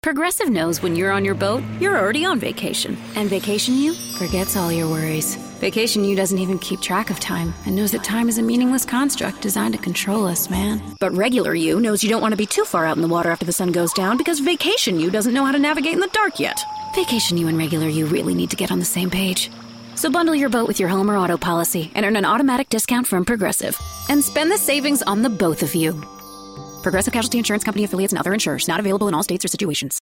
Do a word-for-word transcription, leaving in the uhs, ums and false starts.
Progressive knows when you're on your boat, you're already on vacation. And Vacation You forgets all your worries. Vacation You doesn't even keep track of time and knows that time is a meaningless construct designed to control us, man. But Regular You knows you don't want to be too far out in the water after the sun goes down because Vacation You doesn't know how to navigate in the dark yet. Vacation You and Regular You really need to get on the same page. So bundle your boat with your home or auto policy and earn an automatic discount from Progressive. And spend the savings on the both of you. Progressive Casualty Insurance Company affiliates and other insurers. Not available in all states or situations.